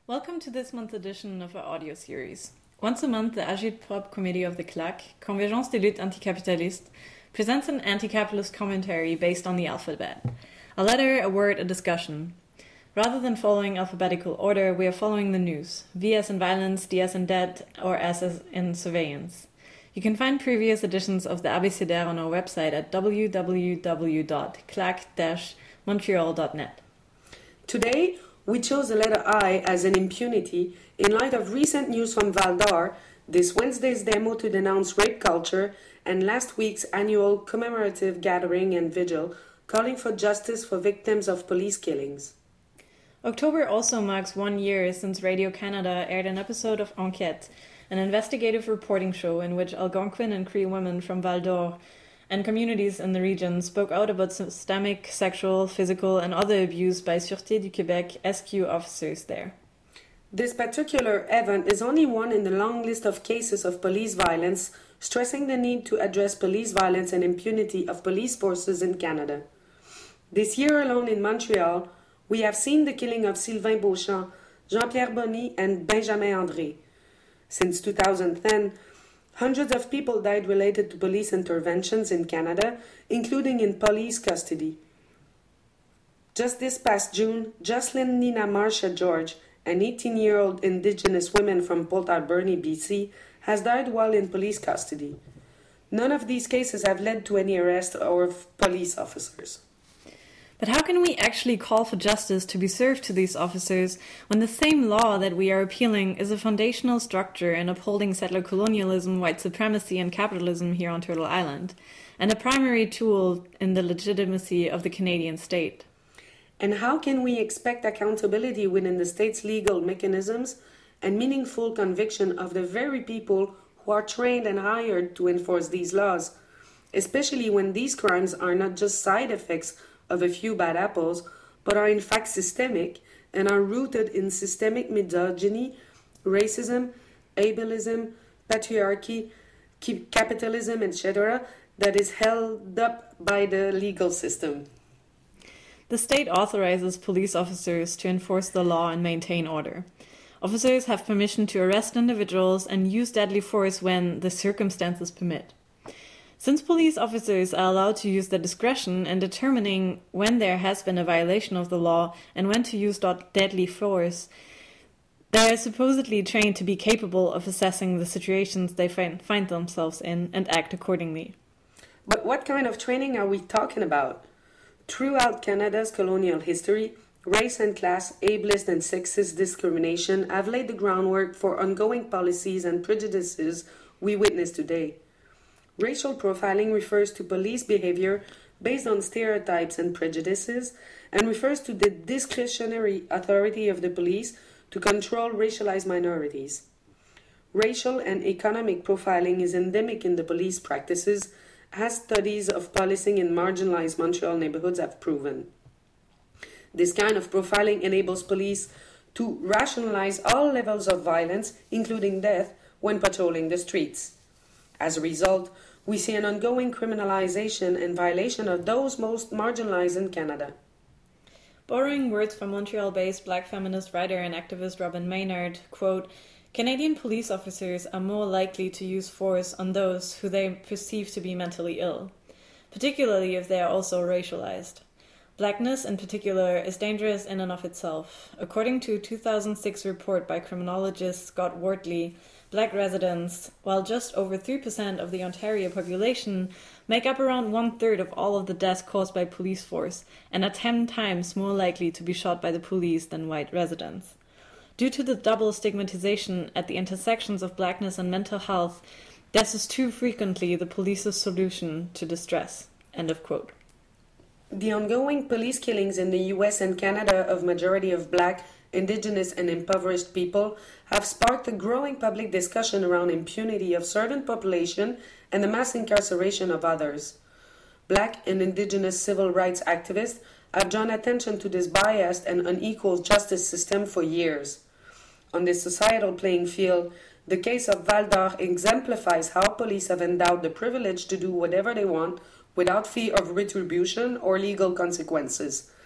Welcome to this month's edition of our audio series. Once a month, the Agitprop Committee of the CLAC, Convergence des luttes anticapitalistes, presents an anti-capitalist commentary based on the alphabet. A letter, a word, a discussion. Rather than following alphabetical order, we are following the news. V as in violence, D as in dead, or S as in surveillance. You can find previous editions of the ABCDR on our website at www.clac-montreal.net. Today, we chose the letter I as an impunity in light of recent news from Val d'Or, this Wednesday's demo to denounce rape culture, and last week's annual commemorative gathering and vigil calling for justice for victims of police killings. October also marks 1 year since Radio-Canada aired an episode of Enquête, an investigative reporting show in which Algonquin and Cree women from Val d'Or and communities in the region spoke out about systemic, sexual, physical, and other abuse by Sûreté du Québec SQ officers there. This particular event is only one in the long list of cases of police violence, stressing the need to address police violence and impunity of police forces in Canada. This year alone in Montreal, we have seen the killing of Sylvain Beauchamp, Jean-Pierre Bonny, and Benjamin André. Since 2010, hundreds of people died related to police interventions in Canada, including in police custody. Just this past June, Jocelyn Nina Marcia George, an 18-year-old Indigenous woman from Port Alberni, BC, has died while in police custody. None of these cases have led to any arrest of police officers. But how can we actually call for justice to be served to these officers when the same law that we are appealing is a foundational structure in upholding settler colonialism, white supremacy, and capitalism here on Turtle Island, and a primary tool in the legitimacy of the Canadian state? And how can we expect accountability within the state's legal mechanisms and meaningful conviction of the very people who are trained and hired to enforce these laws, especially when these crimes are not just side effects of a few bad apples, but are in fact systemic and are rooted in systemic misogyny, racism, ableism, patriarchy, capitalism, etc., that is held up by the legal system. The state authorizes police officers to enforce the law and maintain order. Officers have permission to arrest individuals and use deadly force when the circumstances permit. Since police officers are allowed to use their discretion in determining when there has been a violation of the law and when to use deadly force, they are supposedly trained to be capable of assessing the situations they find themselves in and act accordingly. But what kind of training are we talking about? Throughout Canada's colonial history, race and class, ableist and sexist discrimination have laid the groundwork for ongoing policies and prejudices we witness today. Racial profiling refers to police behavior based on stereotypes and prejudices and refers to the discretionary authority of the police to control racialized minorities. Racial and economic profiling is endemic in the police practices, as studies of policing in marginalized Montreal neighborhoods have proven. This kind of profiling enables police to rationalize all levels of violence, including death, when patrolling the streets. As a result, we see an ongoing criminalization and violation of those most marginalized in Canada. Borrowing words from Montreal-based black feminist writer and activist Robin Maynard, quote, Canadian police officers are more likely to use force on those who they perceive to be mentally ill, particularly if they are also racialized. Blackness, in particular, is dangerous in and of itself. According to a 2006 report by criminologist Scott Wortley, black residents, while just over 3% of the Ontario population, make up around 1/3 of all of the deaths caused by police force and are 10 times more likely to be shot by the police than white residents. Due to the double stigmatization at the intersections of blackness and mental health, this is too frequently the police's solution to distress. End of quote. The ongoing police killings in the US and Canada of majority of black, Indigenous, and impoverished people have sparked a growing public discussion around impunity of certain population and the mass incarceration of others. Black and Indigenous civil rights activists have drawn attention to this biased and unequal justice system for years. On this societal playing field, the case of Val d'Or exemplifies how police have endowed the privilege to do whatever they want without fear of retribution or legal consequences.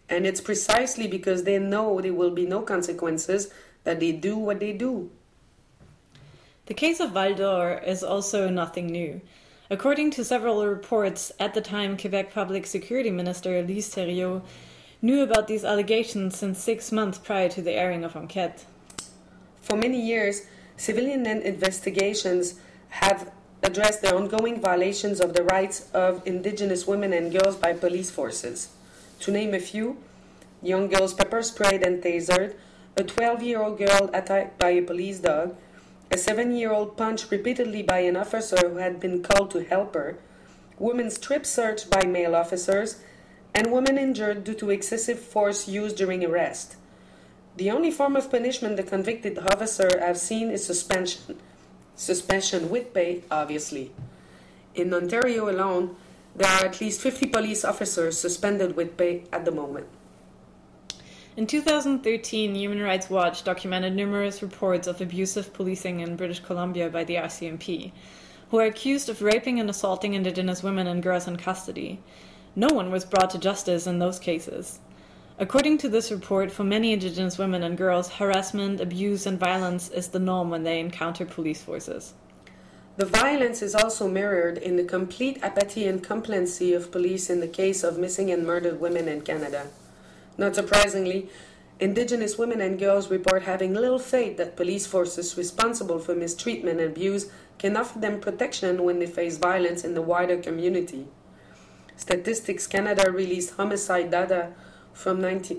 And it's precisely because they know there will be no consequences that they do what they do. The case of Val d'Or is also nothing new. According to several reports, at the time Quebec Public Security Minister Lise Thériault knew about these allegations since 6 months prior to the airing of Enquête. For many years, civilian investigations have addressed the ongoing violations of the rights of Indigenous women and girls by police forces. To name a few, young girls pepper sprayed and tasered, a 12-year-old girl attacked by a police dog, a 7-year-old punched repeatedly by an officer who had been called to help her, women strip searched by male officers, and women injured due to excessive force used during arrest. The only form of punishment the convicted officer have seen is suspension. Suspension with pay, obviously. In Ontario alone, there are at least 50 police officers suspended with pay at the moment. In 2013, Human Rights Watch documented numerous reports of abusive policing in British Columbia by the RCMP, who are accused of raping and assaulting Indigenous women and girls in custody. No one was brought to justice in those cases. According to this report, for many Indigenous women and girls, harassment, abuse, and violence is the norm when they encounter police forces. The violence is also mirrored in the complete apathy and complacency of police in the case of missing and murdered women in Canada. Not surprisingly, Indigenous women and girls report having little faith that police forces responsible for mistreatment and abuse can offer them protection when they face violence in the wider community. Statistics Canada released homicide data from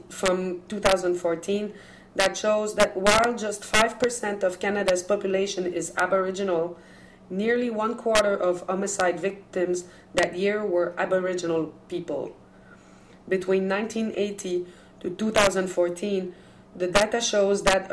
2014 that shows that while just 5% of Canada's population is Aboriginal, nearly 1/4 of homicide victims that year were Aboriginal people. Between 1980 to 2014, the data shows that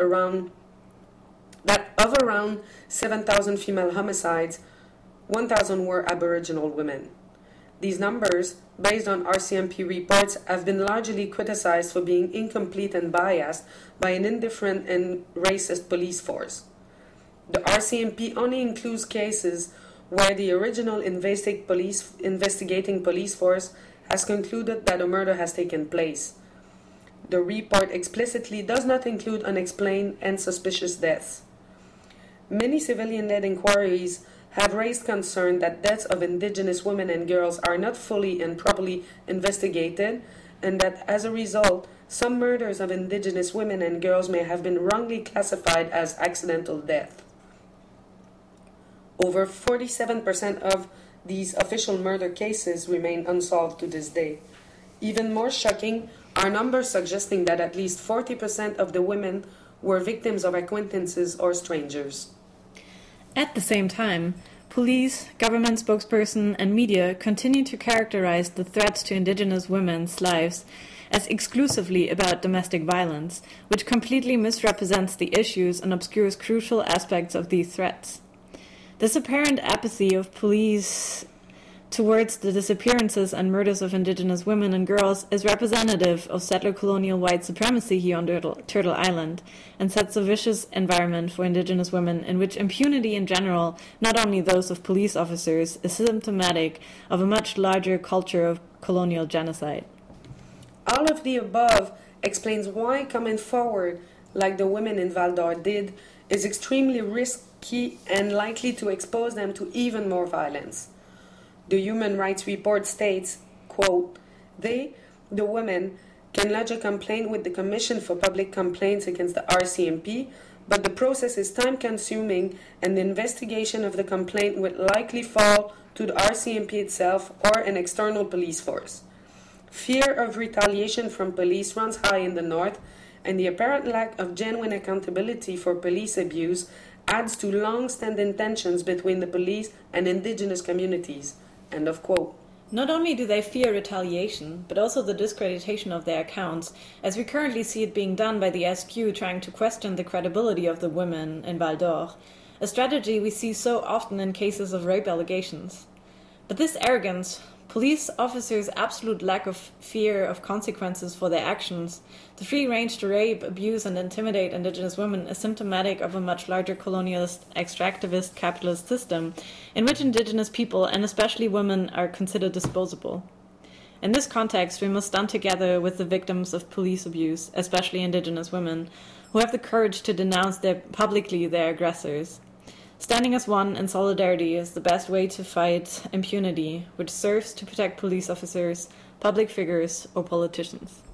of around 7,000 female homicides, 1,000 were Aboriginal women. These numbers, based on RCMP reports, have been largely criticized for being incomplete and biased by an indifferent and racist police force. The RCMP only includes cases where the original investigating police force has concluded that a murder has taken place. The report explicitly does not include unexplained and suspicious deaths. Many civilian-led inquiries have raised concern that deaths of Indigenous women and girls are not fully and properly investigated, and that as a result, some murders of Indigenous women and girls may have been wrongly classified as accidental death. Over 47% of these official murder cases remain unsolved to this day. Even more shocking are numbers suggesting that at least 40% of the women were victims of acquaintances or strangers. At the same time, police, government spokesperson, and media continue to characterize the threats to Indigenous women's lives as exclusively about domestic violence, which completely misrepresents the issues and obscures crucial aspects of these threats. This apparent apathy of police towards the disappearances and murders of Indigenous women and girls is representative of settler colonial white supremacy here on Turtle Island, and sets a vicious environment for Indigenous women in which impunity in general, not only those of police officers, is symptomatic of a much larger culture of colonial genocide. All of the above explains why coming forward, like the women in Val d'Or did, is extremely risky and likely to expose them to even more violence. The Human Rights Report states, quote, "They, the women, can lodge a complaint with the Commission for Public Complaints against the RCMP, but the process is time-consuming and the investigation of the complaint would likely fall to the RCMP itself or an external police force. Fear of retaliation from police runs high in the North, and the apparent lack of genuine accountability for police abuse adds to long-standing tensions between the police and Indigenous communities." End of quote. Not only do they fear retaliation, but also the discreditation of their accounts, as we currently see it being done by the SQ trying to question the credibility of the women in Val d'Or, a strategy we see so often in cases of rape allegations. But this arrogance, police officers' absolute lack of fear of consequences for their actions, the free range to rape, abuse, and intimidate Indigenous women is symptomatic of a much larger colonialist, extractivist, capitalist system in which Indigenous people, and especially women, are considered disposable. In this context, we must stand together with the victims of police abuse, especially Indigenous women, who have the courage to denounce publicly their aggressors. Standing as one in solidarity is the best way to fight impunity, which serves to protect police officers, public figures, or politicians.